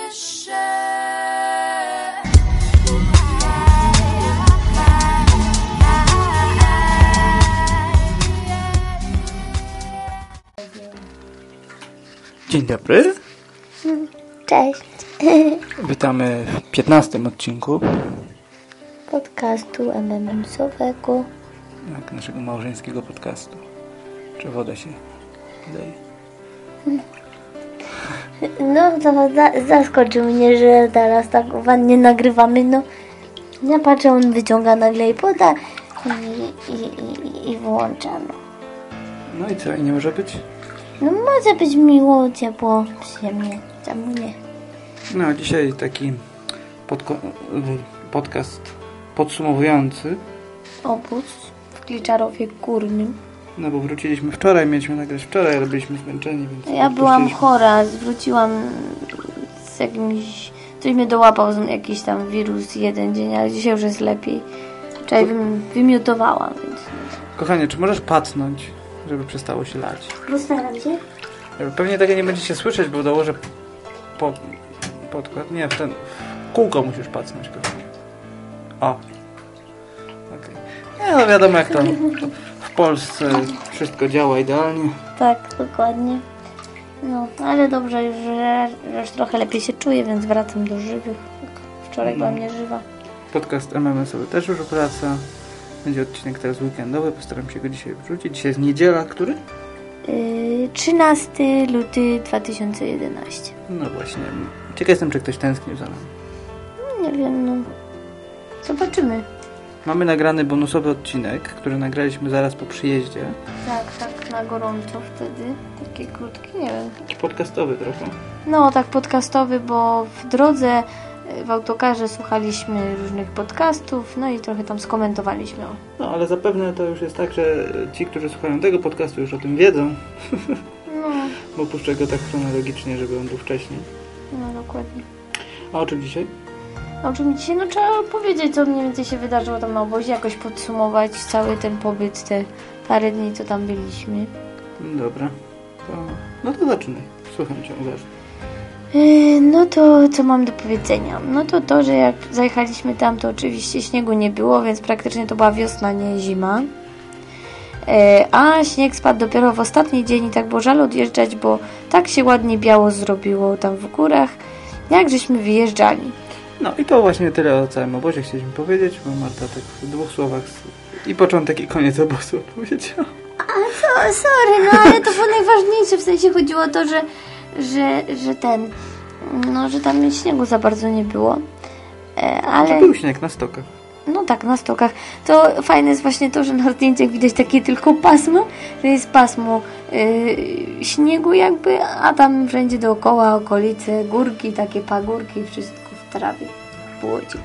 Dzień dobry. Cześć. Witamy w 15 odcinku Podcastu MMS-owego. jak naszego małżeńskiego podcastu. Czy woda się leje? No to zaskoczył mnie, że teraz tak ładnie nagrywamy. No ja patrzę, on wyciąga nagle i poda i włącza. No i co? I nie może być? No może być miło, ciepło, przyjemnie. Czemu nie? No dzisiaj taki podcast podsumowujący. Obóz w Kliczarowie Górnym. No bo wróciliśmy wczoraj, mieliśmy nagrać wczoraj, ale byliśmy zmęczeni, więc... Ja byłam chora, wróciłam z jakimś... Coś mnie dołapał, jakiś tam wirus jeden dzień, ale dzisiaj już jest lepiej. Wczoraj wymiotowałam, więc... Kochanie, czy możesz patnąć, żeby przestało się lać? Postaram się. Pewnie tego nie będziecie słyszeć, bo dołożę podkład. Nie, w kółko musisz pacnąć, kochanie. O. Okej. Nie, no wiadomo jak to w Polsce wszystko działa idealnie. Tak, dokładnie. No, ale dobrze, że już trochę lepiej się czuję, więc wracam do żywych. Wczoraj byłam nieżywa. Podcast MMS-owy też już wraca. Będzie odcinek teraz weekendowy, postaram się go dzisiaj wrzucić. Dzisiaj jest niedziela, który? 13 luty 2011. No właśnie. Ciekaw jestem, czy ktoś tęsknił za nami. Nie wiem, no. Zobaczymy. Mamy nagrany bonusowy odcinek, który nagraliśmy zaraz po przyjeździe. Tak, na gorąco wtedy. Taki krótki, nie wiem. Taki podcastowy trochę. No, tak podcastowy, bo w drodze w autokarze słuchaliśmy różnych podcastów, no i trochę tam skomentowaliśmy. No, ale zapewne to już jest tak, że ci, którzy słuchają tego podcastu, już o tym wiedzą. No. Bo puszczę go tak chronologicznie, żeby on był wcześniej. No, dokładnie. A o czym dzisiaj? O czym dzisiaj? No trzeba powiedzieć, co mniej więcej się wydarzyło tam na obozie, jakoś podsumować cały ten pobyt, te parę dni, co tam byliśmy. Dobra. No to zaczynaj. Słucham Cię uważnie. No to co mam do powiedzenia? No to, że jak zajechaliśmy tam, to oczywiście śniegu nie było, więc praktycznie to była wiosna, nie zima. A śnieg spadł dopiero w ostatni dzień i tak było żal odjeżdżać, bo tak się ładnie biało zrobiło tam w górach, jak żeśmy wyjeżdżali. No i to właśnie tyle o całym obozie chcieliśmy powiedzieć, bo Marta tak w dwóch słowach i początek i koniec obozu powiedziała. A sorry, no ale to było najważniejsze, w sensie chodziło o to, że że tam śniegu za bardzo nie było. Ale... Że był śnieg na stokach. No tak, na stokach. To fajne jest właśnie to, że na zdjęciach widać takie tylko pasmo, że jest pasmo śniegu jakby, a tam wszędzie dookoła okolice, górki, takie pagórki, wszystko w trawie, w błocie.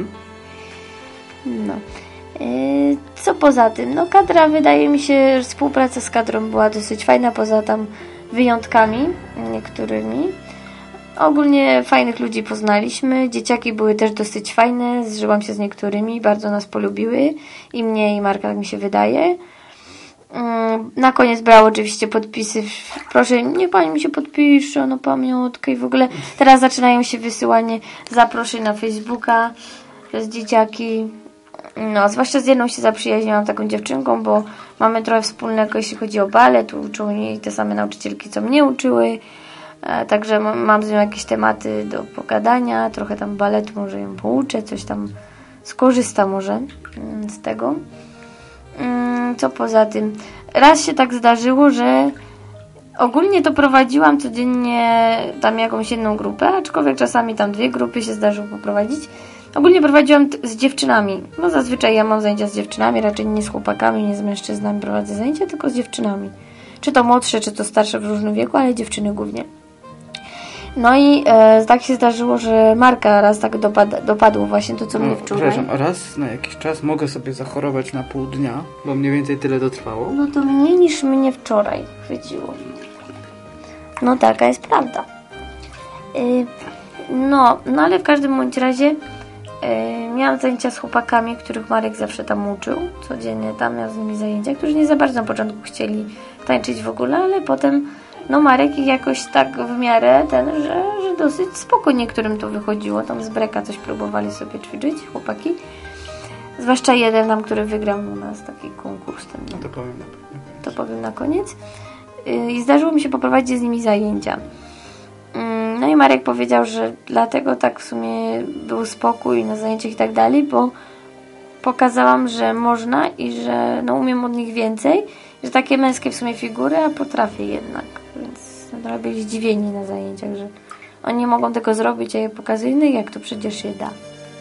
No. Co poza tym? No kadra, wydaje mi się, że współpraca z kadrą była dosyć fajna, poza tam wyjątkami niektórymi. Ogólnie fajnych ludzi poznaliśmy. Dzieciaki były też dosyć fajne. Zżyłam się z niektórymi. Bardzo nas polubiły. I mnie, i Marka, tak mi się wydaje. Na koniec brał oczywiście podpisy. Proszę, niech pani mi się podpisze na pamiątkę i w ogóle. Teraz zaczynają się wysyłanie zaproszeń na Facebooka przez dzieciaki. No, zwłaszcza z jedną się zaprzyjaźniłam, taką dziewczynką, bo mamy trochę wspólnego, jeśli chodzi o balet. Uczą jej te same nauczycielki, co mnie uczyły. Także mam z nią jakieś tematy do pogadania, trochę tam baletu może ją pouczę, coś tam skorzysta może z tego. Co poza tym? Raz się tak zdarzyło, że ogólnie to prowadziłam codziennie tam jakąś jedną grupę, aczkolwiek czasami tam dwie grupy się zdarzyło poprowadzić. Ogólnie prowadziłam z dziewczynami. No zazwyczaj ja mam zajęcia z dziewczynami, raczej nie z chłopakami, nie z mężczyznami prowadzę zajęcia, tylko z dziewczynami. Czy to młodsze, czy to starsze w różnym wieku, ale dziewczyny głównie. No i tak się zdarzyło, że Marka raz tak dopadło właśnie to, co mnie wczoraj. Przepraszam, raz na jakiś czas mogę sobie zachorować na pół dnia, bo mniej więcej tyle to trwało. No to mniej niż mnie wczoraj chwyciło. No taka jest prawda. No ale w każdym bądź razie miałam zajęcia z chłopakami, których Marek zawsze tam uczył. Codziennie tam miał z nimi zajęcia, którzy nie za bardzo na początku chcieli tańczyć w ogóle, ale potem no Marek ich jakoś tak w miarę że dosyć spoko niektórym to wychodziło. Tam z breka coś próbowali sobie ćwiczyć, chłopaki. Zwłaszcza jeden tam, który wygrał u nas taki konkurs. No to powiem na pewno. To powiem na koniec. I zdarzyło mi się poprowadzić z nimi zajęcia. No i Marek powiedział, że dlatego tak w sumie był spokój na zajęciach i tak dalej, bo pokazałam, że można i że no, umiem od nich więcej, że takie męskie w sumie figury, a potrafię jednak. Więc trochę byli zdziwieni na zajęciach, że oni mogą tego zrobić, a ja pokazuję innych, jak to przecież się da.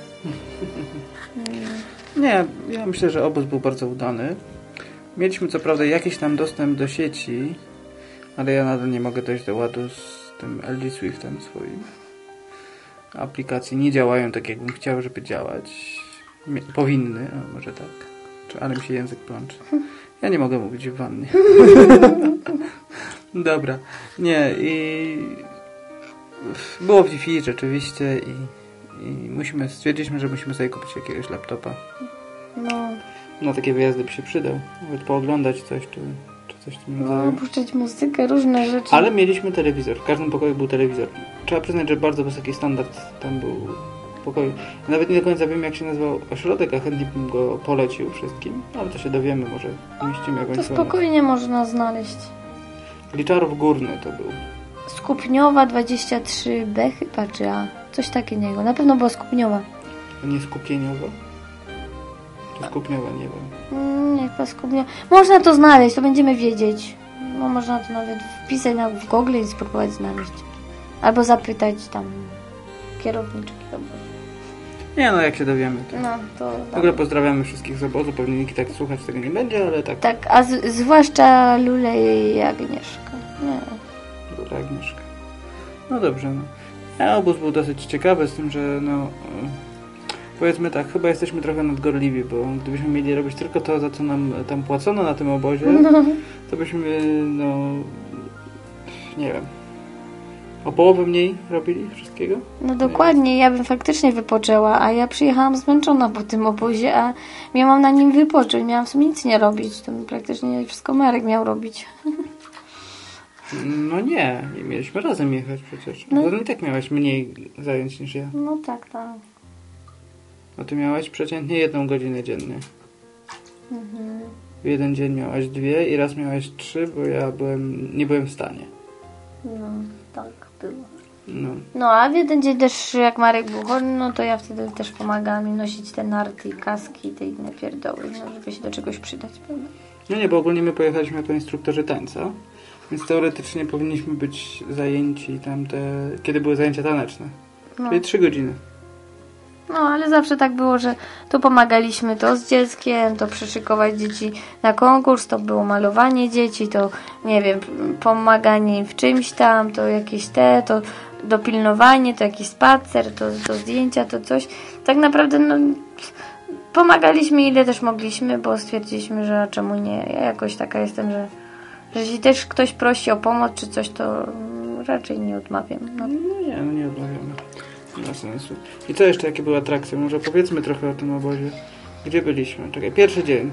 Nie, ja myślę, że obóz był bardzo udany. Mieliśmy co prawda jakiś tam dostęp do sieci, ale ja nadal nie mogę dojść do ładu z tym LG Swiftem swoim. Aplikacje nie działają tak, jakbym chciał, żeby działać. Powinny, a może tak. Ale mi się język plączy. Ja nie mogę mówić w wannie. Dobra. Nie, i było w Wi-Fi rzeczywiście i stwierdziliśmy, że musimy sobie kupić jakiegoś laptopa. No takie wyjazdy by się przydał. Nawet pooglądać coś, czy coś w tym rodzaju. Puszczać muzykę, różne rzeczy. Ale mieliśmy telewizor. W każdym pokoju był telewizor. Trzeba przyznać, że bardzo wysoki standard tam był w pokoju. Nawet nie do końca wiem, jak się nazywał ośrodek, a chętnie bym go polecił wszystkim. Ale to się dowiemy, może umieścimy jakąś To spokojnie można znaleźć. Gliczarów Górny to był. Skupniowa 23B chyba, czy A. Coś takiego. Na pewno była Skupniowa. A nie Skupieniowa? Czy Skupniowa, nie wiem. Nie, chyba Skupniowa. Można to znaleźć, to będziemy wiedzieć. No, można to nawet wpisać w Google i spróbować znaleźć. Albo zapytać tam kierowniczki. Nie, no jak się dowiemy. To... No, to w ogóle pozdrawiamy wszystkich z obozu. Pewnie nikt tak słuchać tego nie będzie, ale tak. Tak, a zwłaszcza Lulę i Agnieszka. Nie. Lula Agnieszka. No dobrze, no. A obóz był dosyć ciekawy z tym, że no... Powiedzmy tak, chyba jesteśmy trochę nadgorliwi, bo gdybyśmy mieli robić tylko to, za co nam tam płacono na tym obozie, to byśmy, no... Nie wiem... O połowę mniej robili wszystkiego? No dokładnie, ja bym faktycznie wypoczęła, a ja przyjechałam zmęczona po tym obozie, a miałam na nim wypocząć, miałam w sumie nic nie robić, to praktycznie wszystko Marek miał robić. No nie, mieliśmy razem jechać przecież. No i tak miałaś mniej zajęć niż ja. No tak, tak. A ty miałaś przeciętnie 1 godzinę dziennie. W jeden dzień miałaś 2 i raz miałaś 3, bo ja nie byłem w stanie. No, tak było. No, a w jeden dzień też, jak Marek był chory, no to ja wtedy też pomagałam im nosić te narty i kaski i te inne pierdoły, no, żeby się do czegoś przydać, prawda? No nie, bo ogólnie my pojechaliśmy jako instruktorzy tańca, więc teoretycznie powinniśmy być zajęci kiedy były zajęcia taneczne. Czyli 3 godziny. No, ale zawsze tak było, że tu pomagaliśmy to z dzieckiem, to przyszykować dzieci na konkurs, to było malowanie dzieci, to nie wiem, pomaganie im w czymś tam, to jakieś to dopilnowanie, to jakiś spacer, to zdjęcia, to coś. Tak naprawdę no, pomagaliśmy ile też mogliśmy, bo stwierdziliśmy, że czemu nie. Ja jakoś taka jestem, że jeśli też ktoś prosi o pomoc czy coś, to raczej nie odmawiam. No nie odmawiamy. Nie ma sensu. I co jeszcze, jakie były atrakcje? Może powiedzmy trochę o tym obozie. Gdzie byliśmy? Czekaj, pierwszy dzień.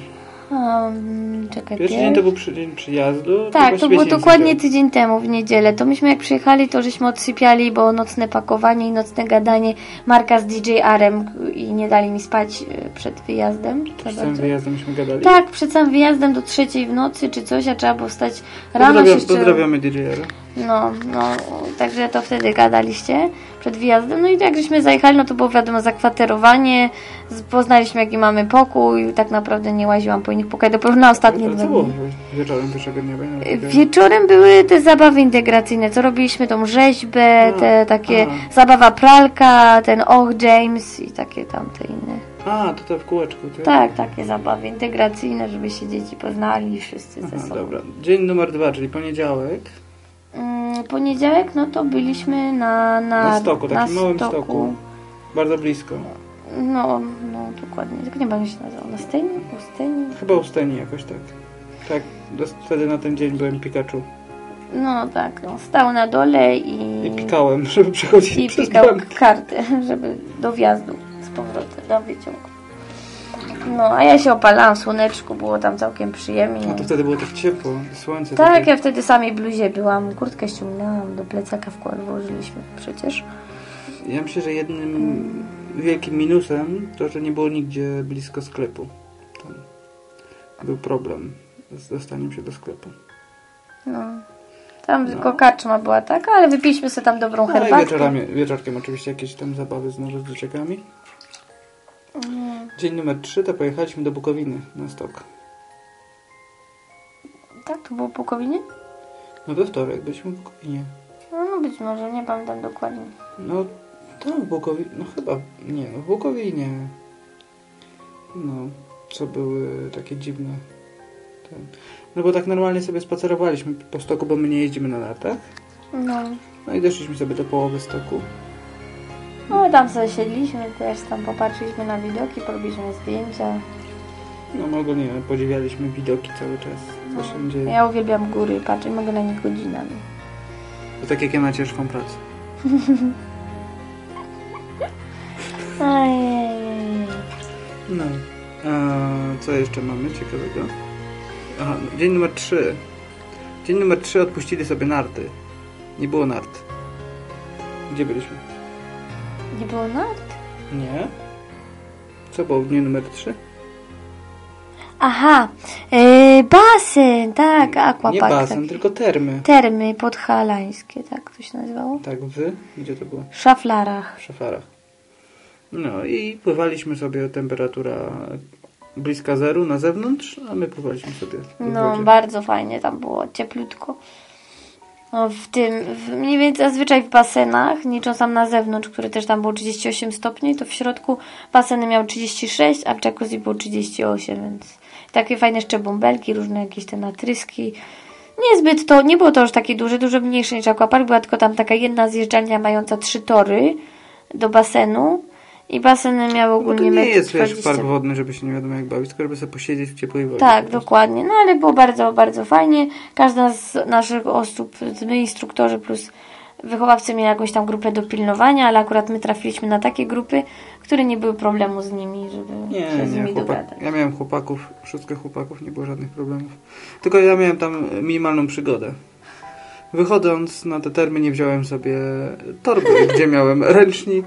Pierwszy dzień to był dzień przyjazdu. Tak, to było dokładnie tydzień temu, w niedzielę. To myśmy jak przyjechali, to żeśmy odsypiali, bo nocne pakowanie i nocne gadanie Marka z DJ-arem i nie dali mi spać przed wyjazdem. Przed samym wyjazdem myśmy gadali? Tak, przed samym wyjazdem do 3 w nocy czy coś, a trzeba było wstać rano. Pozdrawiamy DJ-ara. No, także to wtedy gadaliście przed wyjazdem. No i jak żeśmy zajechali, no to było wiadomo zakwaterowanie, poznaliśmy jaki mamy pokój, tak naprawdę nie łaziłam po innych pokojach, dopiero na ostatnie 2 dni. Wieczorem pierwszego dnia? Wieczorem były te zabawy integracyjne, co robiliśmy, tą rzeźbę, te takie zabawa pralka, ten James i takie tamte inne. To w kółeczku. Tak, takie zabawy integracyjne, żeby się dzieci poznali wszyscy ze sobą. Dobra. Dzień numer 2, czyli poniedziałek. Poniedziałek, no to byliśmy na stoku, takim małym stoku. Bardzo blisko. No, dokładnie. Tylko nie pamiętam, jak się nazywał. Na Steni? Chyba u Steni jakoś tak. Tak, wtedy na ten dzień byłem Pikachu. No tak, stał na dole i pikałem, żeby przechodzić i przez pikał bank. kartę, żeby do wjazdu z powrotem, do wyciągu. No, a ja się opalałam w słoneczku, było tam całkiem przyjemnie. No to wtedy było tak ciepło, słońce Tak, takie... ja wtedy w samej bluzie byłam, kurtkę ściągnęłam, do plecaka włożyliśmy przecież. Ja myślę, że jednym wielkim minusem to, że nie było nigdzie blisko sklepu. Tam był problem z dostaniem się do sklepu. No. Tam tylko karczma była taka, ale wypiliśmy sobie tam dobrą No i herbatkę. wieczorkiem oczywiście jakieś tam zabawy znowu z dzieciakami. Dzień numer 3 to pojechaliśmy do Bukowiny na stok. Tak, to było w Bukowinie? No we wtorek byliśmy w Bukowinie. No być może, nie pamiętam dokładnie. No tam w Bukowinie, no chyba, nie, no w Bukowinie. No, co były takie dziwne. No bo tak normalnie sobie spacerowaliśmy po stoku, bo my nie jeździmy na nartach. No i doszliśmy sobie do połowy stoku. No tam sobie siedliśmy, też tam popatrzyliśmy na widoki, porobiliśmy zdjęcia. No ogólnie podziwialiśmy widoki cały czas, co się dzieje. Ja uwielbiam góry, patrzę, mogę na nich godzinami. To tak jak ja na ciężką pracę. Ojej. No. A co jeszcze mamy ciekawego? Aha, no, dzień numer 3. Dzień numer 3 odpuścili sobie narty. Nie było nart. Gdzie byliśmy? Nie było nart? Nie. Co było w dniu numer 3? Aha, basen, tak, aquapark. Nie basen, taki. tylko termy. Termy podhalańskie, tak to się nazywało? Tak, gdzie to było? W Szaflarach. W Szafarach. No i pływaliśmy sobie, temperatura bliska zeru na zewnątrz, a my pływaliśmy sobie w No, wodzie. bardzo fajnie tam było, cieplutko. No, mniej więcej zazwyczaj w basenach, licząc tam na zewnątrz, który też tam było 38 stopni, to w środku baseny miały 36, a w jacuzzi było 38, więc takie fajne jeszcze bąbelki, różne jakieś te natryski. Niezbyt to, nie było to już takie duże, dużo mniejsze niż aquapark, była tylko tam taka jedna zjeżdżalnia mająca 3 tory do basenu i baseny miały No ogólnie to nie metr jest, wiesz, 20. park wodny, żeby się nie wiadomo jak bawić, tylko żeby sobie posiedzieć w ciepłej wodzie. Tak, dokładnie. No ale było bardzo, bardzo fajnie. Każda z naszych osób, my instruktorzy plus wychowawcy mieli jakąś tam grupę do pilnowania, ale akurat my trafiliśmy na takie grupy, które nie były problemu z nimi, żeby się z nimi dogadać. Ja miałem chłopaków, 6 chłopaków, nie było żadnych problemów. Tylko ja miałem tam minimalną przygodę. Wychodząc na te termy nie wziąłem sobie torby, gdzie miałem ręcznik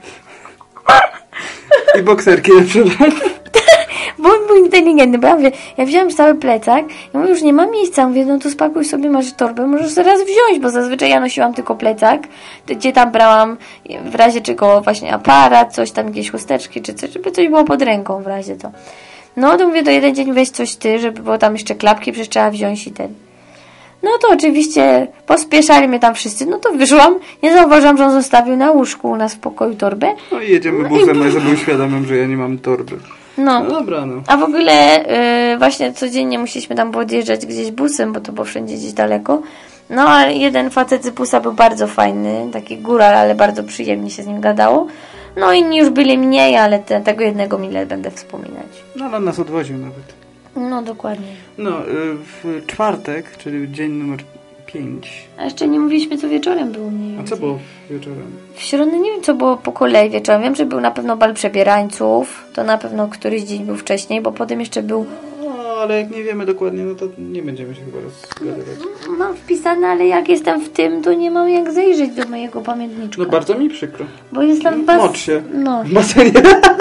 i bokserki na przebranie. Był inteligentny, bo ja mówię, ja wziąłem cały plecak, ja mówię, już nie ma miejsca, mówię, no to spakuj sobie, masz torbę, możesz zaraz wziąć, bo zazwyczaj ja nosiłam tylko plecak, gdzie tam brałam w razie czego właśnie aparat, coś tam, jakieś chusteczki czy coś, żeby coś było pod ręką w razie to. No to mówię, to jeden dzień weź coś ty, żeby było tam jeszcze klapki, przecież trzeba wziąć i ten. No to oczywiście pospieszali mnie tam wszyscy, no to wyszłam, nie zauważyłam, że on zostawił na łóżku u nas w pokoju torbę. No i jedziemy busem, no i sobie uświadomiłem, że ja nie mam torby. No Dobra, no. A w ogóle właśnie codziennie musieliśmy tam podjeżdżać gdzieś busem, bo to było wszędzie gdzieś daleko. No a jeden facet z busa był bardzo fajny, taki góral, ale bardzo przyjemnie się z nim gadało. No inni już byli mniej, ale tego jednego mile będę wspominać. No ale on nas odwoził nawet. No dokładnie. No, w czwartek, czyli dzień numer 5. A jeszcze nie mówiliśmy, co wieczorem było mniej A więcej. co było wieczorem? W środę nie wiem, co było po kolei wieczorem. Wiem, że był na pewno bal przebierańców. To na pewno któryś dzień był wcześniej, bo potem jeszcze był... No, ale jak nie wiemy dokładnie, no to nie będziemy się chyba rozgadywać. Mam wpisane, ale jak jestem w tym, to nie mam jak zajrzeć do mojego pamiętniczka. No bardzo mi przykro. Bo jestem Mocz się. No. W basenie.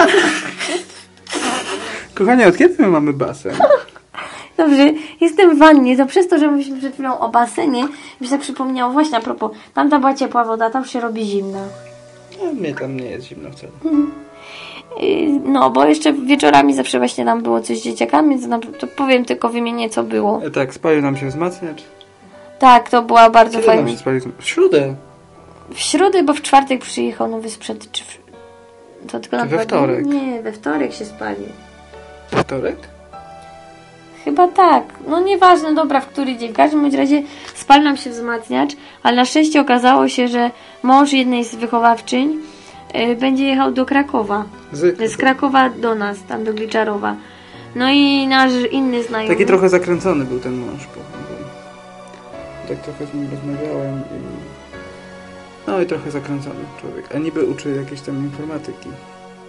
Kochanie, od kiedy my mamy basen? Dobrze, jestem w wannie, to przez to, że mówiliśmy przed chwilą o basenie, mi się tak przypomniało, właśnie a propos, tamta była ciepła woda, tam się robi zimna. No, mnie tam nie jest zimno wcale. No, bo jeszcze wieczorami zawsze właśnie tam było coś z dzieciakami, to powiem tylko wymienię, co było. Tak, spalił nam się wzmacniacz. Tak, to była bardzo Kiedy nam fajna. się spalił? W środę. W środę, bo w czwartek przyjechał nowy sprzęt, to tylko na We wtorek. Nie, we wtorek się spalił. We wtorek? Chyba tak. No nieważne, dobra, w który dzień. W każdym bądź razie spalił nam się wzmacniacz, ale na szczęście okazało się, że mąż jednej z wychowawczyń będzie jechał do Krakowa. Z Krakowa do nas, tam do Gliczarowa. No i nasz inny znajomy... Taki trochę zakręcony był ten mąż. Tak trochę z nim rozmawiałem i... No i trochę zakręcony człowiek. A niby uczy jakieś tam informatyki.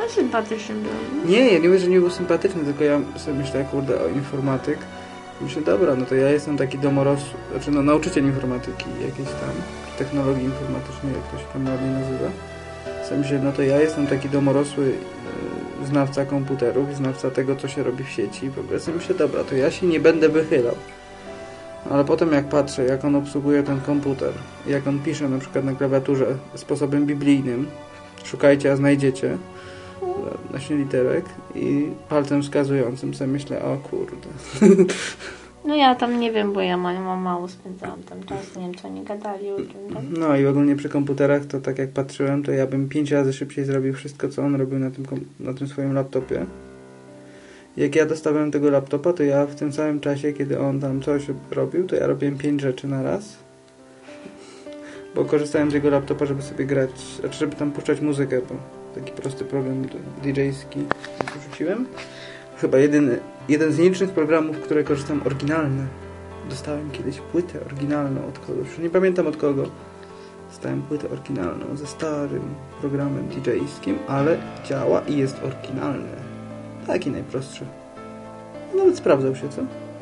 A sympatyczny był. Nie, ja nie mówię, że nie był sympatyczny, tylko ja sobie myślę, kurde, o informatyk. Myślę, dobra, no to ja jestem taki domorosły, znaczy no nauczyciel informatyki jakiejś tam, czy technologii informatycznej, jak to się tam ładnie nazywa. Sobie myślę, no to ja jestem taki domorosły znawca komputerów, znawca tego, co się robi w sieci. W ogóle sobie myślę, dobra, to ja się nie będę wychylał. Ale potem jak patrzę, jak on obsługuje ten komputer, jak on pisze na przykład na klawiaturze sposobem biblijnym, szukajcie, a znajdziecie, właśnie literek, i palcem wskazującym sobie myślę, o kurde. No ja tam nie wiem, bo ja mało spędzałam tam czas, nie wiem, co oni gadali o tym tam. No i ogólnie przy komputerach to tak jak patrzyłem, to ja bym 5 razy szybciej zrobił wszystko, co on robił na tym swoim laptopie. Jak ja dostałem tego laptopa, to ja w tym samym czasie, kiedy on tam coś robił, to ja robiłem 5 rzeczy na raz. Bo korzystałem z jego laptopa, żeby sobie grać, znaczy żeby tam puszczać muzykę, bo taki prosty program DJ-ski wrzuciłem. Chyba jeden z nielicznych programów, które korzystam, oryginalny. Dostałem kiedyś płytę oryginalną od kogoś, już nie pamiętam od kogo. Dostałem płytę oryginalną ze starym programem DJ-skim, ale działa i jest oryginalny. Taki najprostszy. Nawet sprawdzał się, co?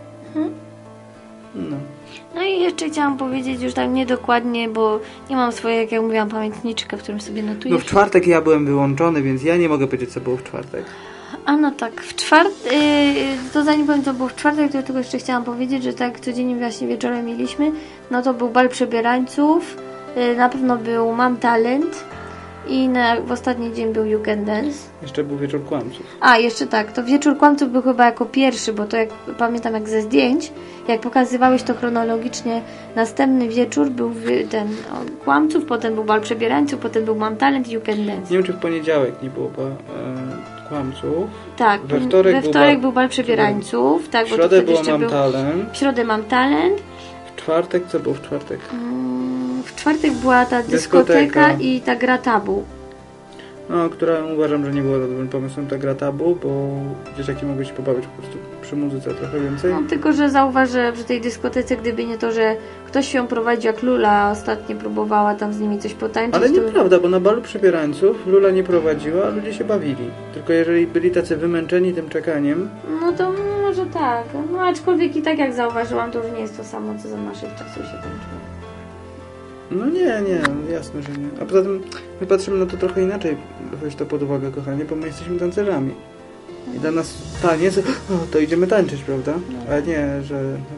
No. No i jeszcze chciałam powiedzieć już tak niedokładnie, bo nie mam swojej, jak ja mówiłam, pamiętniczkę, w którym sobie notuję. No w czwartek ja byłem wyłączony, więc ja nie mogę powiedzieć, co było w czwartek. A no tak, w czwartek, to zanim powiem, co było w czwartek, to tylko jeszcze chciałam powiedzieć, że tak codziennie właśnie wieczorem mieliśmy, no to był bal przebierańców, na pewno był Mam Talent i w ostatni dzień był You Can Dance. Jeszcze był wieczór kłamców. A, jeszcze tak, to wieczór kłamców był chyba jako pierwszy, bo to jak pamiętam jak ze zdjęć, jak pokazywałeś to chronologicznie, następny wieczór był ten kłamców, potem był bal przebierańców, potem był Mam Talent i You Can Dance. Nie wiem, czy w poniedziałek nie było kłamców. Tak, we wtorek był bal przebierańców. Tak, w środę bo to było Mam Talent. W środę Mam Talent. W czwartek, co było w czwartek? W czwartek była ta dyskoteka i ta gra tabu. No, która uważam, że nie była dobrym pomysłem, ta gra tabu, bo dzieciaki mogły się pobawić po prostu przy muzyce trochę więcej. No, tylko, że zauważę, że przy tej dyskotece, gdyby nie to, że ktoś ją prowadził jak Lula ostatnio próbowała tam z nimi coś potańczyć. Ale nieprawda, bo na balu przebierańców Lula nie prowadziła, a ludzie się bawili. Tylko jeżeli byli tacy wymęczeni tym czekaniem... No to może tak. No aczkolwiek i tak jak zauważyłam, to już nie jest to samo, co za naszych czasów się tańczyło. No nie, jasne, że nie. A poza tym my patrzymy na to trochę inaczej, weź to pod uwagę, kochanie, bo my jesteśmy tancerzami. I dla nas taniec, to idziemy tańczyć, prawda? No. A nie, że...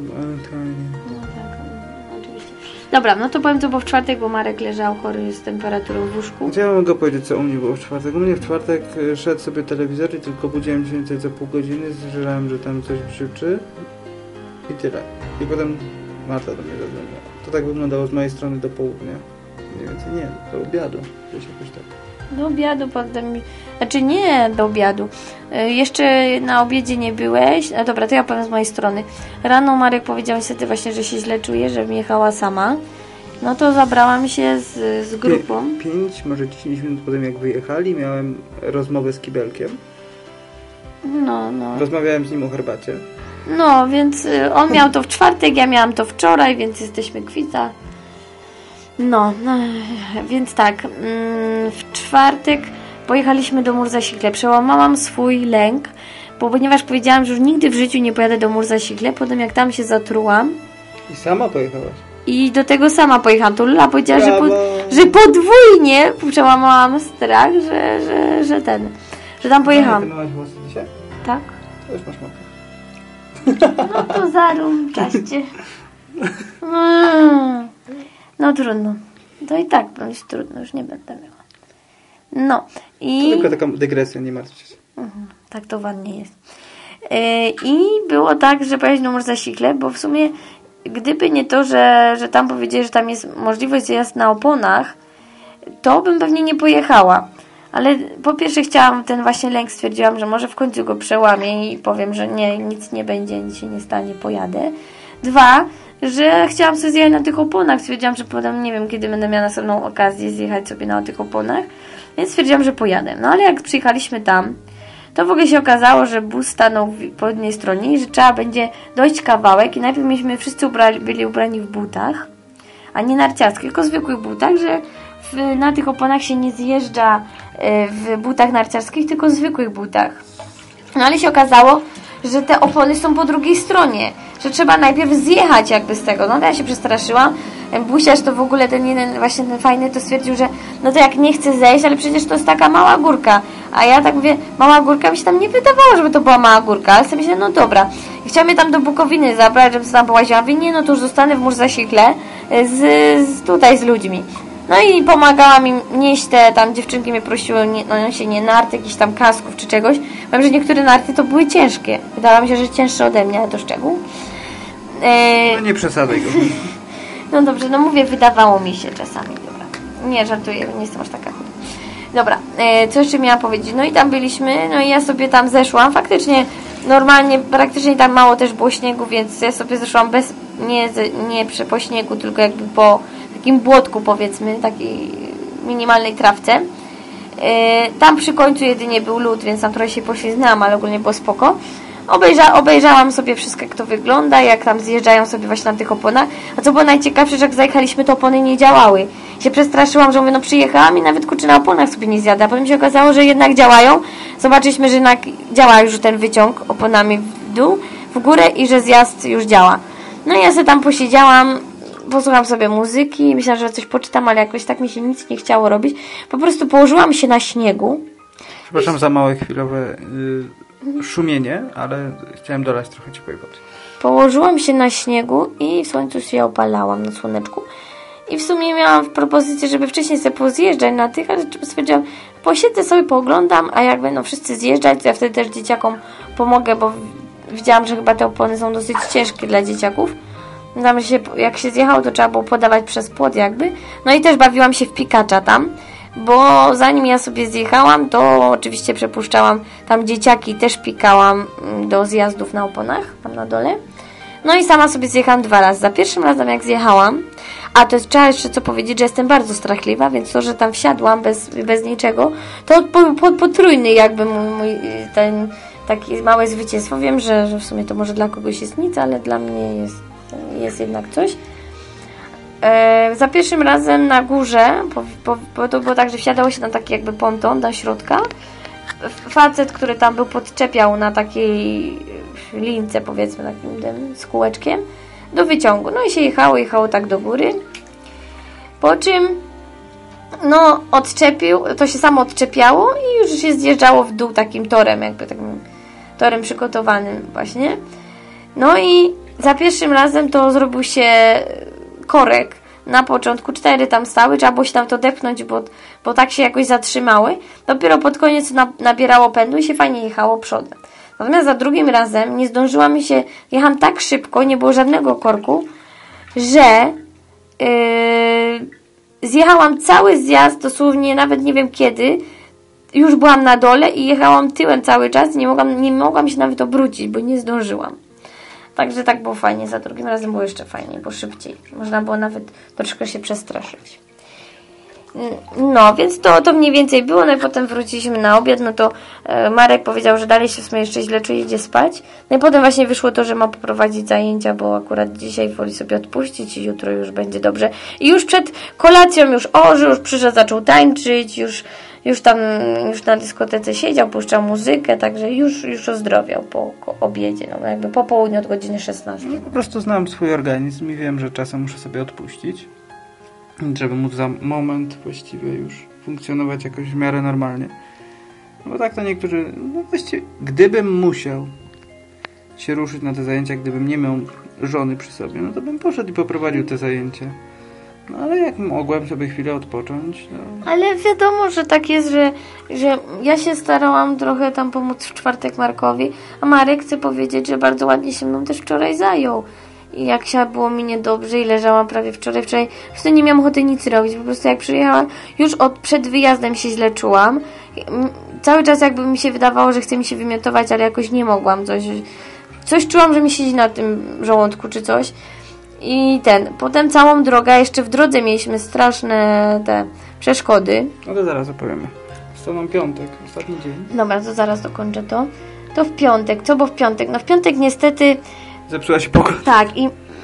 No tak, oczywiście. Dobra, no to powiem co było w czwartek, bo Marek leżał chory z temperaturą w łóżku. Ja mogę powiedzieć, co u mnie było w czwartek. U mnie w czwartek szedł sobie telewizor i tylko budziłem się więcej co pół godziny, zżerałem, że tam coś brzywczy i tyle. I potem Marta do mnie zadzwoniła. To tak wyglądało z mojej strony do południa. Mniej więcej nie, do obiadu. Gdzieś jakoś tak. Do obiadu potem... Znaczy nie do obiadu. Jeszcze na obiedzie nie byłeś. No dobra, to ja powiem z mojej strony. Rano Marek powiedział niestety właśnie, że się źle czuje, że jechała sama. No to zabrałam się z grupą. 5, może 10 minut potem jak wyjechali, miałem rozmowę z Kibelkiem. No. Rozmawiałem z nim o herbacie. No, więc on miał to w czwartek, ja miałam to wczoraj, więc jesteśmy kwita. No, więc tak, w czwartek pojechaliśmy do Murzasikle. Przełamałam swój lęk, ponieważ powiedziałam, że już nigdy w życiu nie pojadę do Murzasikle. Potem jak tam się zatrułam. I sama pojechałaś? I do tego sama pojechałam. To Lula powiedziała, że podwójnie przełamałam strach, że tam pojechałam. Wypynałaś włosy dzisiaj? Tak. To już masz mapę. No to zarąbczaście. No trudno. To i tak będzie trudno, już nie będę miała. No i... To tylko taka dygresja, nie martwcie się. Tak to ładnie jest. I było tak, że pojechać do Murzasikle, bo w sumie gdyby nie to, że tam powiedzieli, że tam jest możliwość zjazdu na oponach, to bym pewnie nie pojechała. Ale po pierwsze chciałam ten właśnie lęk, stwierdziłam, że może w końcu go przełamię i powiem, że nie, nic nie będzie, nic się nie stanie, pojadę. 2, że chciałam sobie zjechać na tych oponach. Stwierdziłam, że potem nie wiem, kiedy będę miała następną okazję zjechać sobie na tych oponach. Więc stwierdziłam, że pojadę. No ale jak przyjechaliśmy tam, to w ogóle się okazało, że bus stanął po jednej stronie i że trzeba będzie dojść kawałek i najpierw myśmy wszyscy byli ubrani w butach, a nie narciarskich, tylko zwykłych butach, że na tych oponach się nie zjeżdża w butach narciarskich, tylko w zwykłych butach. No ale się okazało, że te opony są po drugiej stronie, że trzeba najpierw zjechać jakby z tego. No to ja się przestraszyłam. Busiarz to w ogóle ten jeden, właśnie ten fajny, to stwierdził, że no to jak nie chce zejść, ale przecież to jest taka mała górka. A ja tak mówię, mała górka, mi się tam nie wydawało, żeby to była mała górka. Ale sobie myślę, no dobra. I chciałam mnie tam do Bukowiny zabrać, żebym tam połaziła. Mówię, nie, no to już zostanę w Murzasikle tutaj z ludźmi. No i pomagałam im nieść te, tam dziewczynki mnie prosiły, nie narty, jakichś tam kasków czy czegoś. Wiem, że niektóre narty to były ciężkie. Wydawało mi się, że cięższe ode mnie, ale to szczegół. No nie przesadzaj go. No dobrze, no mówię, wydawało mi się czasami. Dobra. Nie, żartuję, nie jestem aż taka. Dobra, co jeszcze miałam powiedzieć? No i tam byliśmy, no i ja sobie tam zeszłam. Faktycznie, normalnie, praktycznie tam mało też było śniegu, więc ja sobie zeszłam nie po śniegu, tylko jakby po takim błotku, powiedzmy, takiej minimalnej trawce. Tam przy końcu jedynie był lód, więc tam trochę się poślizgnęłam, ale ogólnie było spoko. Obejrzałam sobie wszystko, jak to wygląda, jak tam zjeżdżają sobie właśnie na tych oponach. A co było najciekawsze, że jak zajechaliśmy, to opony nie działały. Się przestraszyłam, że mówię, no przyjechałam i nawet kurczę na oponach sobie nie zjadę. A potem się okazało, że jednak działają. Zobaczyliśmy, że jednak działa już ten wyciąg oponami w dół, w górę i że zjazd już działa. No i ja sobie tam posiedziałam, posłucham sobie muzyki, myślałam, że coś poczytam, ale jakoś tak mi się nic nie chciało robić. Po prostu położyłam się na śniegu. Przepraszam za małe chwilowe szumienie, ale chciałem dolać trochę ciepłej wody. Położyłam się na śniegu i w słońcu się opalałam na słoneczku. I w sumie miałam propozycję, żeby wcześniej sobie pozjeżdżać na tych, ale stwierdziłam, posiedzę sobie, pooglądam, a jak będą wszyscy zjeżdżać, to ja wtedy też dzieciakom pomogę, bo widziałam, że chyba te opony są dosyć ciężkie dla dzieciaków. Tam jak się zjechało, to trzeba było podawać przez płot jakby. No i też bawiłam się w pikacza tam, bo zanim ja sobie zjechałam, to oczywiście przepuszczałam tam dzieciaki, też pikałam do zjazdów na oponach, tam na dole. No i sama sobie zjechałam 2 razy. Za pierwszym razem jak zjechałam, a to jest, trzeba jeszcze co powiedzieć, że jestem bardzo strachliwa, więc to, że tam wsiadłam bez niczego, to potrójny jakby mój ten takie małe zwycięstwo. Wiem, że w sumie to może dla kogoś jest nic, ale dla mnie jest jednak coś. Za pierwszym razem na górze, bo to było tak, że wsiadało się na taki jakby ponton do środka. Facet, który tam był, podczepiał na takiej lince, powiedzmy, takim tym z kółeczkiem do wyciągu. No i się jechało tak do góry. Po czym no odczepił, to się samo odczepiało i już się zjeżdżało w dół takim torem, jakby takim torem przygotowanym właśnie. No i za pierwszym razem to zrobił się korek. Na początku 4 tam stały, trzeba było się tam to depchnąć, bo tak się jakoś zatrzymały. Dopiero pod koniec nabierało pędu i się fajnie jechało przodem. Natomiast za drugim razem nie zdążyłam się, jechałam tak szybko, nie było żadnego korku, że zjechałam cały zjazd, dosłownie nawet nie wiem kiedy, już byłam na dole i jechałam tyłem cały czas i nie mogłam się nawet obrócić, bo nie zdążyłam. Także tak było fajnie. Za drugim razem było jeszcze fajniej, bo szybciej. Można było nawet troszkę się przestraszyć. No, więc to mniej więcej było. No i potem wróciliśmy na obiad. No to Marek powiedział, że dalej się w sumie jeszcze źle czuje, idzie spać. No i potem właśnie wyszło to, że ma poprowadzić zajęcia, bo akurat dzisiaj woli sobie odpuścić i jutro już będzie dobrze. I już przed kolacją już ożył, już przyszedł, zaczął tańczyć, już na dyskotece siedział, puszczał muzykę, także już ozdrowiał po obiedzie, no jakby po południu od godziny 16. No, po prostu znam swój organizm i wiem, że czasem muszę sobie odpuścić, żeby móc za moment właściwie już funkcjonować jakoś w miarę normalnie. Bo tak to niektórzy, no właściwie, gdybym musiał się ruszyć na te zajęcia, gdybym nie miał żony przy sobie, no to bym poszedł i poprowadził te zajęcia. No ale jak mogłem sobie chwilę odpocząć, no. Ale wiadomo, że tak jest, że ja się starałam trochę tam pomóc w czwartek Markowi, a Marek chce powiedzieć, że bardzo ładnie się mną też wczoraj zajął. I jak się było mi niedobrze i leżałam prawie wczoraj po prostu nie miałam ochoty nic robić. Po prostu jak przyjechałam, już przed wyjazdem się źle czułam. Cały czas jakby mi się wydawało, że chce mi się wymiotować, ale jakoś nie mogłam. Coś czułam, że mi siedzi na tym żołądku czy coś. I potem całą drogę, jeszcze w drodze mieliśmy straszne te przeszkody. No to zaraz opowiemy. Staną piątek, ostatni dzień. Dobra, to zaraz dokończę to. To w piątek. Co było w piątek? No w piątek niestety... Zepsuła się pogoda. Tak, i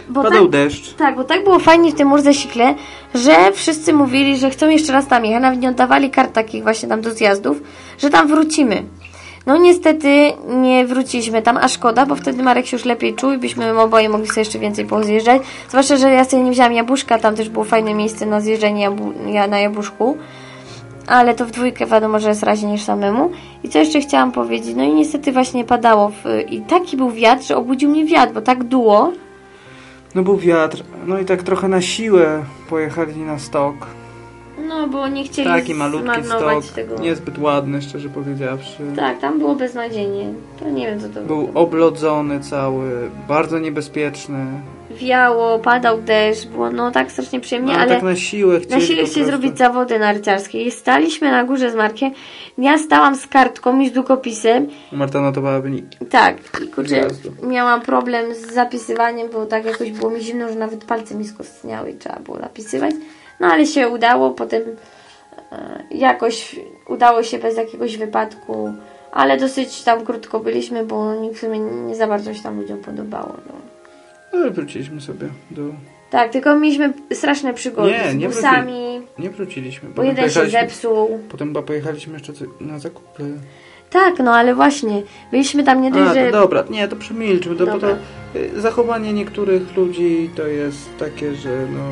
Padał deszcz. Tak, bo tak było fajnie w tym Urzesikle, że wszyscy mówili, że chcą jeszcze raz tam jechać. Nawet nie oddawali kart takich właśnie tam do zjazdów, że tam wrócimy. No niestety nie wróciliśmy tam, a szkoda, bo wtedy Marek się już lepiej czuł i byśmy oboje mogli sobie jeszcze więcej pozjeżdżać. Zwłaszcza, że ja sobie nie wzięłam jabłuszka, tam też było fajne miejsce na zjeżdżenie na jabłuszku. Ale to w dwójkę wiadomo, że jest raźniej niż samemu. I co jeszcze chciałam powiedzieć? No i niestety właśnie padało i taki był wiatr, że obudził mnie wiatr, bo tak duło. No był wiatr, no i tak trochę na siłę pojechali na stok. No, bo nie chcieli Taki malutki stok, tego. niezbyt ładny, szczerze powiedziawszy. Tak, tam było beznadziejnie. To nie wiem, co to było. Był oblodzony cały, bardzo niebezpieczny. Wiało, padał deszcz, było no tak strasznie przyjemnie, No, ale tak na siłę chcieli zrobić zawody narciarskie. I staliśmy na górze z Markiem. Ja stałam z kartką i z długopisem. Marta notowała wyniki. Tak, i kurczę, Zjazdu. miałam problem z zapisywaniem, bo tak jakoś było mi zimno, że nawet palce mi skostniały i trzeba było zapisywać. No ale się udało, potem jakoś udało się bez jakiegoś wypadku, ale dosyć tam krótko byliśmy, bo w sumie nie za bardzo się tam ludziom podobało. No. Ale wróciliśmy sobie do... Tak, tylko mieliśmy straszne przygody z busami, Nie wróciliśmy. bo jeden się zepsuł. Potem chyba pojechaliśmy jeszcze na zakupy. Tak, no ale właśnie, byliśmy tam nie dość, że... to dobra, nie, to przemilczmy, bo to zachowanie niektórych ludzi to jest takie, że no...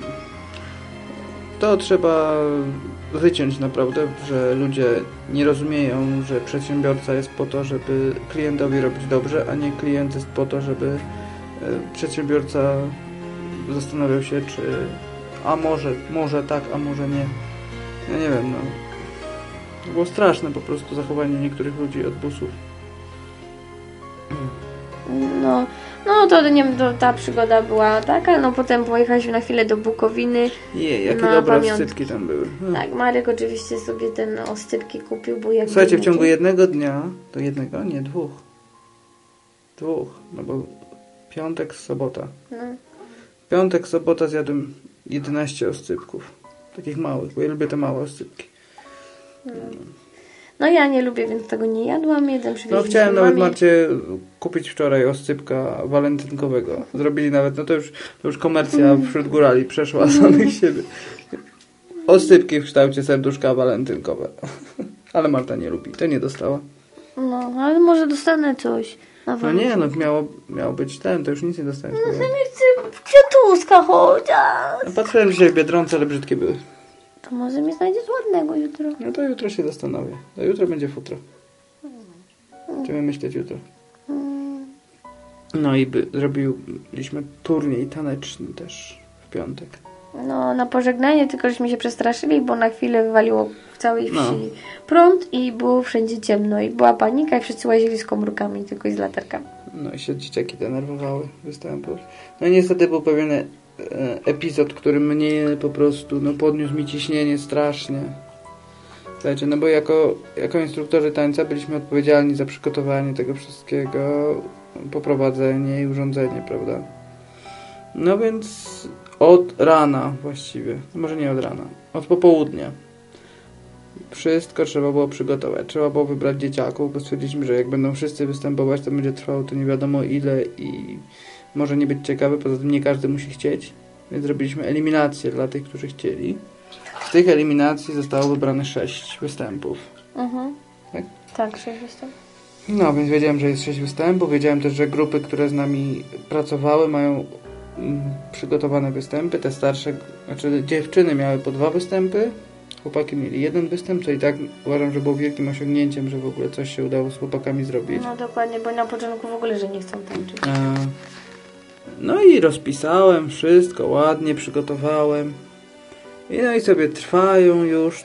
To trzeba wyciąć naprawdę, że ludzie nie rozumieją, że przedsiębiorca jest po to, żeby klientowi robić dobrze, a nie klient jest po to, żeby przedsiębiorca zastanawiał się, czy a może tak, a może nie. Ja nie wiem, no. To było straszne po prostu zachowanie niektórych ludzi od busów. No to nie wiem, ta przygoda była taka, no potem pojechaliśmy na chwilę do Bukowiny. Jakie dobre oscypki tam były. Tak, Marek oczywiście sobie ten oscypki kupił, bo jak... Słuchajcie, w ciągu jednego dnia, dwóch, no bo piątek, sobota. No. Piątek, sobota zjadłem 11 oscypków. Takich małych, bo ja lubię te małe oscypki. No ja nie lubię, więc tego nie jadłam. No chciałem nawet Marcie kupić wczoraj oscypka walentynkowego. Zrobili nawet, no to już komercja wśród górali przeszła samych siebie. Oscypki w kształcie serduszka walentynkowe. Ale Marta nie lubi, to nie dostała. No, ale może dostanę coś. No nie, no miał być ten, to już nic nie dostaniesz. No nie chcę kwiatuszka chociaż. No, patrzyłem dzisiaj w Biedronce, ale brzydkie były. To może mi znajdziesz ładnego jutro. No to jutro się zastanowię. A jutro będzie futro. Będziemy myśleć jutro. No i zrobiliśmy turniej taneczny też w piątek. No na pożegnanie, tylko żeśmy się przestraszyli, bo na chwilę wywaliło w całej wsi prąd i było wszędzie ciemno i była panika i wszyscy łazili z komórkami, tylko i z latarkami. No i się dzieciaki denerwowały występów. No i niestety był pewien epizod, który mnie po prostu podniósł mi ciśnienie strasznie. Słuchajcie, no bo jako instruktorzy tańca byliśmy odpowiedzialni za przygotowanie tego wszystkiego, poprowadzenie i urządzenie, prawda? No więc od rana właściwie, może nie od rana, od popołudnia wszystko trzeba było przygotować. Trzeba było wybrać dzieciaków, bo stwierdziliśmy, że jak będą wszyscy występować, to będzie trwało to nie wiadomo ile i może nie być ciekawe, poza tym nie każdy musi chcieć, więc zrobiliśmy eliminację dla tych, którzy chcieli. Z tych eliminacji zostało wybrane 6 występów. Tak? Tak, 6 występów. No, więc wiedziałem, że jest 6 występów. Wiedziałem też, że grupy, które z nami pracowały, mają przygotowane występy. Te starsze, znaczy dziewczyny miały po 2 występy, chłopaki mieli 1 występ, co i tak uważam, że było wielkim osiągnięciem, że w ogóle coś się udało z chłopakami zrobić. No dokładnie, bo na początku w ogóle, że nie chcą tańczyć. No i rozpisałem wszystko, ładnie przygotowałem. No i sobie trwają już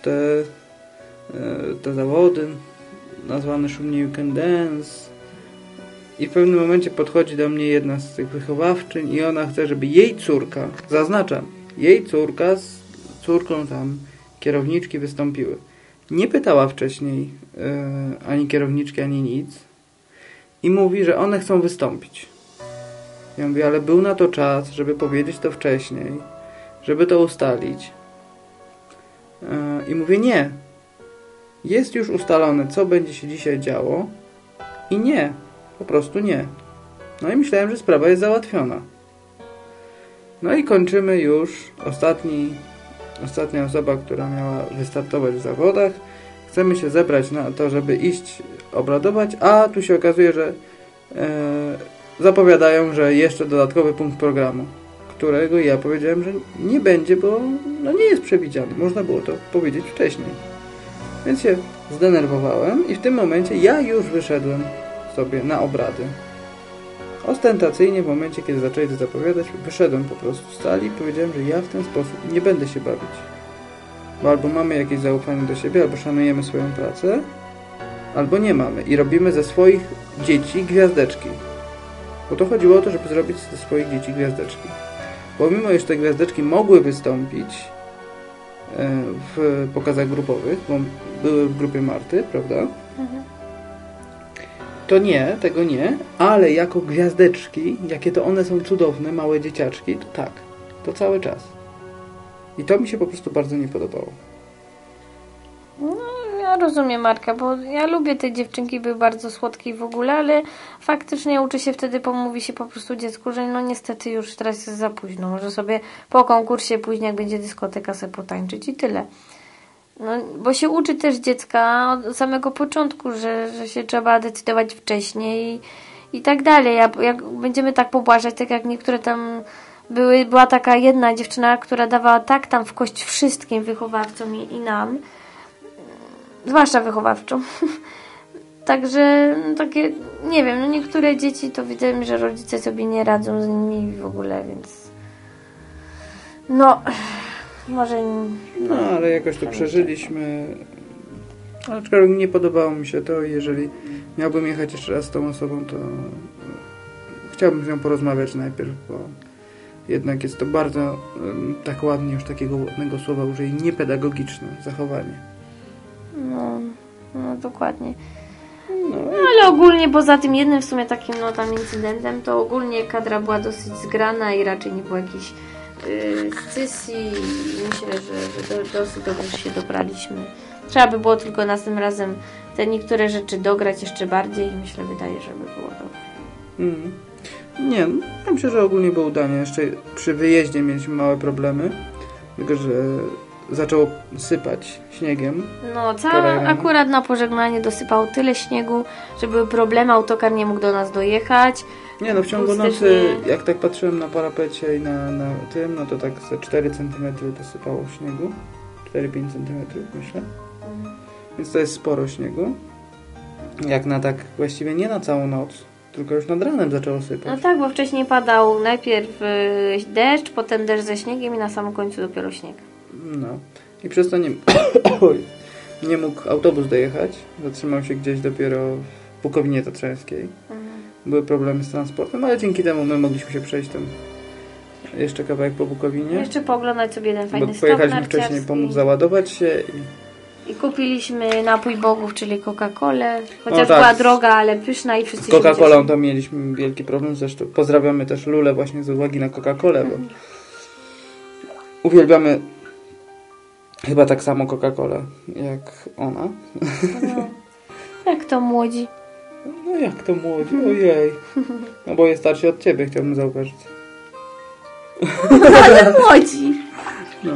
te zawody nazwane szumnie You Can Dance. I w pewnym momencie podchodzi do mnie jedna z tych wychowawczyń i ona chce, żeby jej córka, zaznaczam, jej córka z córką tam kierowniczki wystąpiły. Nie pytała wcześniej ani kierowniczki, ani nic. I mówi, że one chcą wystąpić. Ja mówię, ale był na to czas, żeby powiedzieć to wcześniej, żeby to ustalić. I mówię, nie. Jest już ustalone, co będzie się dzisiaj działo i nie. Po prostu nie. No i myślałem, że sprawa jest załatwiona. No i kończymy już ostatnia osoba, która miała wystartować w zawodach. Chcemy się zebrać na to, żeby iść obradować, a tu się okazuje, że zapowiadają, że jeszcze dodatkowy punkt programu, którego ja powiedziałem, że nie będzie, bo no nie jest przewidziany. Można było to powiedzieć wcześniej. Więc się zdenerwowałem i w tym momencie ja już wyszedłem sobie na obrady. Ostentacyjnie w momencie, kiedy zaczęli to zapowiadać, wyszedłem po prostu z sali i powiedziałem, że ja w ten sposób nie będę się bawić. Bo albo mamy jakieś zaufanie do siebie, albo szanujemy swoją pracę, albo nie mamy. I robimy ze swoich dzieci gwiazdeczki. Bo to chodziło o to, żeby zrobić ze swoich dzieci gwiazdeczki. Pomimo, że te gwiazdeczki mogły wystąpić w pokazach grupowych, bo były w grupie Marty, prawda? Mhm. To nie, tego nie, ale jako gwiazdeczki, jakie to one są cudowne, małe dzieciaczki, to tak, to cały czas. I to mi się po prostu bardzo nie podobało. No, ja rozumiem Marka, bo ja lubię te dziewczynki, były bardzo słodkie w ogóle, ale faktycznie uczy się wtedy, mówi się po prostu dziecku, że no niestety już teraz jest za późno. Może sobie po konkursie później, jak będzie dyskoteka, sobie potańczyć i tyle. No, bo się uczy też dziecka od samego początku, że się trzeba decydować wcześniej i tak dalej. Jak będziemy tak pobłażać, tak jak niektóre tam była taka jedna dziewczyna, która dawała tak tam w kość wszystkim wychowawcom i nam, zwłaszcza wychowawczom. Także no, takie, nie wiem, no niektóre dzieci to widzę mi, że rodzice sobie nie radzą z nimi w ogóle, więc no może... No, ale jakoś to przeżyliśmy. Aczkolwiek nie podobało mi się to. Jeżeli miałbym jechać jeszcze raz z tą osobą, to chciałbym z nią porozmawiać najpierw, bo jednak jest to bardzo, tak ładnie już takiego ładnego słowa użyj, niepedagogiczne zachowanie. No dokładnie. No, ale ogólnie poza tym jednym w sumie takim no tam incydentem, to ogólnie kadra była dosyć zgrana i raczej nie było jakichś scysji i myślę, że dosyć dobrze się dobraliśmy. Trzeba by było tylko następnym razem te niektóre rzeczy dograć jeszcze bardziej i myślę, wydaje, żeby było dobrze. Nie, ja myślę, że ogólnie było udanie. Jeszcze przy wyjeździe mieliśmy małe problemy, tylko że zaczęło sypać śniegiem. No, akurat na pożegnanie dosypało tyle śniegu, że były problemy, autokar nie mógł do nas dojechać. Nie, no w ciągu nocy, jak tak patrzyłem na parapecie i na tym, no to tak ze 4 cm dosypało śniegu. 4-5 cm, myślę. Więc to jest sporo śniegu. Jak na tak właściwie nie na całą noc, tylko już nad ranem zaczęło sypać. No tak, bo wcześniej padał najpierw deszcz, potem deszcz ze śniegiem i na samym końcu dopiero śnieg. No. I przez to nie mógł autobus dojechać. Zatrzymał się gdzieś dopiero w Bukowinie Tatrzańskiej. Były problemy z transportem, ale dzięki temu my mogliśmy się przejść tam jeszcze kawałek po Bukowinie. Jeszcze pooglądać sobie jeden fajny bo stop pojechaliśmy wcześniej pomóc załadować się i kupiliśmy napój bogów, czyli Coca-Colę. Chociaż była droga, ale pyszna i wszyscy z Coca-Colą to mieliśmy wielki problem. Zresztą pozdrawiamy też Lulę właśnie z uwagi na Coca-Colę, bo uwielbiamy chyba tak samo Coca-Colę jak ona. No, jak to młodzi. No jak to młodzi? Ojej. No bo jest starszy od ciebie, chciałbym zauważyć. Ale młodzi. No.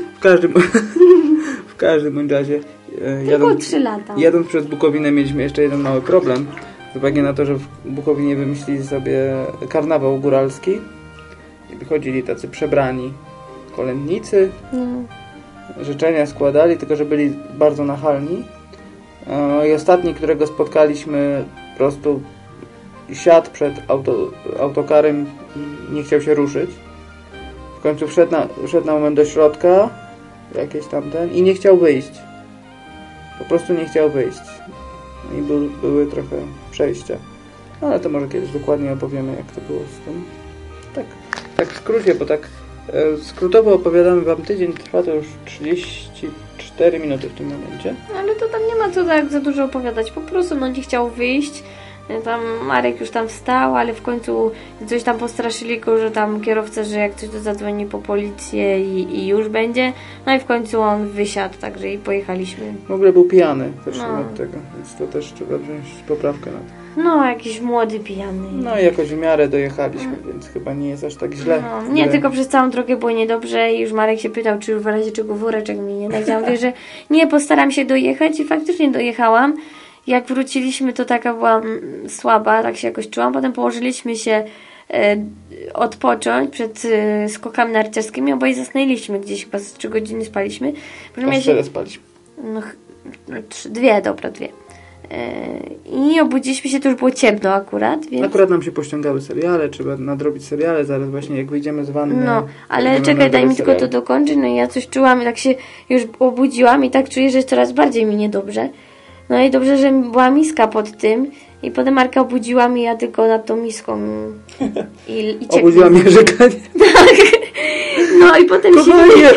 W każdym razie tylko 3 lata. Jadąc przez Bukowinę mieliśmy jeszcze jeden mały problem. Z uwagi na to, że w Bukowinie wymyślili sobie karnawał góralski i wychodzili tacy przebrani kolędnicy. Życzenia składali, tylko że byli bardzo nachalni. I ostatni, którego spotkaliśmy, po prostu siadł przed autokarem i nie chciał się ruszyć. W końcu wszedł na moment do środka, jakieś tamten, i nie chciał wyjść. Po prostu nie chciał wyjść. I były trochę przejścia. Ale to może kiedyś dokładnie opowiemy, jak to było z tym. Tak w skrócie, bo tak skrótowo opowiadamy wam tydzień, trwa to już 34 minuty w tym momencie. Ale to tam nie ma co tak za dużo opowiadać. Po prostu nie chciał wyjść. Tam Marek już tam wstał, ale w końcu coś tam postraszyli go, że tam kierowca, że jak coś to zadzwoni po policję i już będzie. No i w końcu on wysiadł, także i pojechaliśmy. W ogóle był pijany też od tego, więc to też trzeba wziąć poprawkę na to. No, jakiś młody, pijany. No i jakoś w miarę dojechaliśmy, więc chyba nie jest aż tak źle. No, nie, tylko przez całą drogę było niedobrze i już Marek się pytał, czy w razie czego woreczek mi nie dać. Ja mówię, że nie, postaram się dojechać i faktycznie dojechałam. Jak wróciliśmy, to taka byłam słaba, tak się jakoś czułam. Potem położyliśmy się odpocząć przed skokami narciarskimi. Oboje zasnęliśmy gdzieś, chyba z 3 godziny spaliśmy. Tyle spaliśmy. No, 2. I obudziliśmy się, to już było ciemno akurat, więc... Akurat nam się pościągały seriale, trzeba nadrobić seriale, zaraz właśnie jak wyjdziemy z wanny. No, ale czekaj, daj mi tylko to dokończyć, no i ja coś czułam i tak się już obudziłam i tak czuję, że coraz bardziej mi niedobrze. No i dobrze, że była miska pod tym i potem Marka obudziłam i ja tylko nad tą miską i obudziłam mnie rzekanie. Tak. No i potem Kochanie.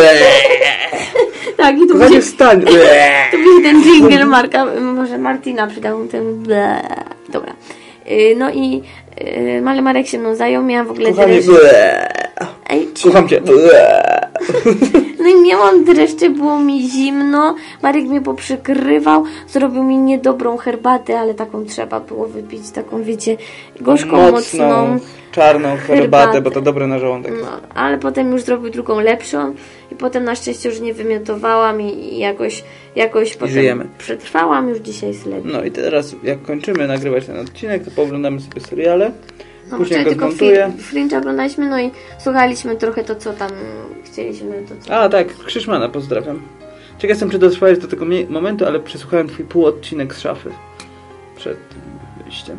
Tak, i to Kochanie, wstań. To będzie ten jingle Marka, może Martina przydał mu ten dobra. No i ale Marek się mną zajął, miałam w ogóle Kochanie, kocham cię. No i miałam dreszcze, było mi zimno, Marek mnie poprzykrywał, zrobił mi niedobrą herbatę, ale taką trzeba było wypić, taką wiecie, gorzką, mocną czarną herbatę, bo to dobre na żołądek. No, ale potem już zrobił drugą lepszą i potem na szczęście już nie wymiotowałam i jakoś potem żyjemy. Przetrwałam, już dzisiaj jest lepiej. No i teraz jak kończymy nagrywać ten odcinek, to pooglądamy sobie seriale. No, później go tylko zmontuję. Fringe oglądaliśmy, no i słuchaliśmy trochę to, co tam chcieliśmy. A tak, Krzyszmana pozdrawiam. Ciekaw jestem, czy dotrwałeś do tego momentu, ale przesłuchałem twój półodcinek z szafy. Przed wyjściem.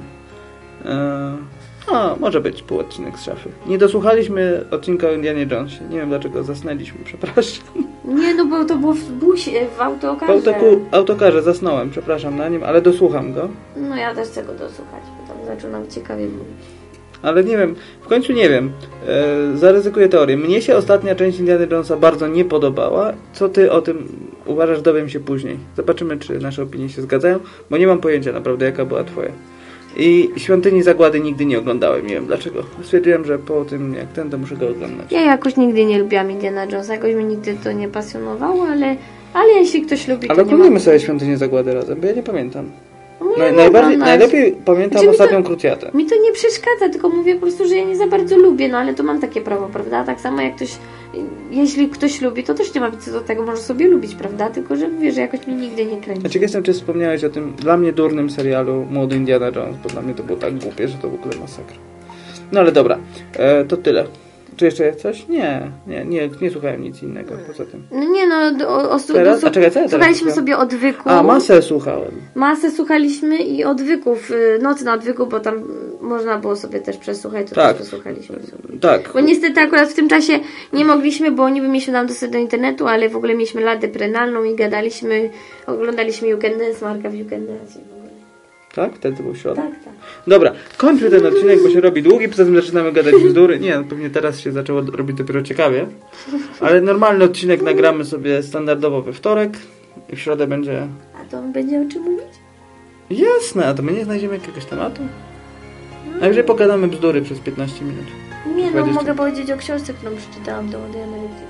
Może być półodcinek z szafy. Nie dosłuchaliśmy odcinka o Indianie Jonesie. Nie wiem dlaczego zasnęliśmy, przepraszam. Nie, no bo to było w busie, w autokarze. W autokarze zasnąłem, przepraszam na nim, ale dosłucham go. No ja też chcę go dosłuchać, bo tam zaczynam ciekawie mówić. Ale nie wiem, w końcu nie wiem. Zaryzykuję teorię. Mnie się ostatnia część Indiana Jonesa bardzo nie podobała. Co ty o tym uważasz, dowiem się później. Zobaczymy, czy nasze opinie się zgadzają, bo nie mam pojęcia naprawdę, jaka była twoja. I Świątyni Zagłady nigdy nie oglądałem, nie wiem dlaczego. Stwierdziłem, że po tym jak ten, to muszę go oglądać. Ja jakoś nigdy nie lubiłam Indiana Jonesa, jakoś mi nigdy to nie pasjonowało, ale jeśli ktoś lubi, to ale nie oglądamy sobie Świątynię Zagłady razem, bo ja nie pamiętam. No, Najlepiej pamiętam ostatnią Krucjatę. Mi to nie przeszkadza, tylko mówię po prostu, że ja nie za bardzo lubię, no ale to mam takie prawo, prawda? Tak samo jak ktoś, jeśli ktoś lubi, to też nie ma co do tego, może sobie lubić, prawda? Tylko, że wiesz, że jakoś mnie nigdy nie kręci. Ja ciekaw jestem, czy wspomniałeś o tym dla mnie durnym serialu Młody Indiana Jones, bo dla mnie to było tak głupie, że to w ogóle masakra. No ale dobra, to tyle. Czy jeszcze jest coś? Nie słuchałem nic innego poza tym. No nie, no teraz? A czekaj, co ja teraz słuchaliśmy sobie odwyku. Masę słuchałem. Masę słuchaliśmy i odwyków, Nocy na odwyku, bo tam można było sobie też przesłuchać, to tak. też przesłuchaliśmy sobie. Tak. Bo niestety akurat w tym czasie nie mogliśmy, bo niby mieliśmy tam dostęp do internetu, ale w ogóle mieliśmy ladę prenalną i gadaliśmy, oglądaliśmy You Can Dance, Marka w You Can Dance. Tak? Wtedy był środek? Tak. Dobra, kończmy ten odcinek, bo się robi długi, poza tym zaczynamy gadać bzdury. Nie, pewnie teraz się zaczęło robić dopiero ciekawie. Ale normalny odcinek nagramy sobie standardowo we wtorek i w środę będzie... A to będzie o czym mówić? Jasne, a to my nie znajdziemy jakiegoś tematu? Najwyżej pogadamy bzdury przez 15 minut. Nie, no 20. mogę powiedzieć o książce, którą przeczytałam do Emeryty.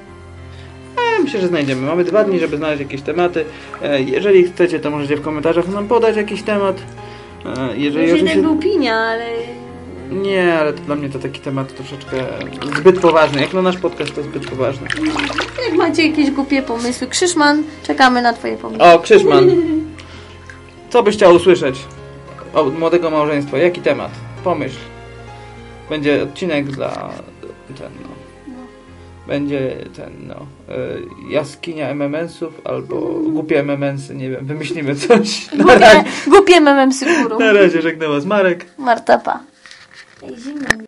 Myślę, że znajdziemy. Mamy 2 dni, żeby znaleźć jakieś tematy. Jeżeli chcecie, to możecie w komentarzach nam podać jakiś temat. Jeżeli oczywiście... był pinia, ale... Nie, ale to dla mnie to taki temat troszeczkę zbyt poważny. Jak na nasz podcast, to zbyt poważny. Jak macie jakieś głupie pomysły, Krzyszman, czekamy na twoje pomysły. O, Krzyszman. Co byś chciał usłyszeć od młodego małżeństwa? Jaki temat? Pomyśl. Będzie odcinek dla... Będzie jaskinia MMS-ów albo głupie MMS-y, nie wiem, wymyślimy coś. Głupie MMS-y górą. Na razie żegnał was Marek. Marta, pa. Ej, zimno mi.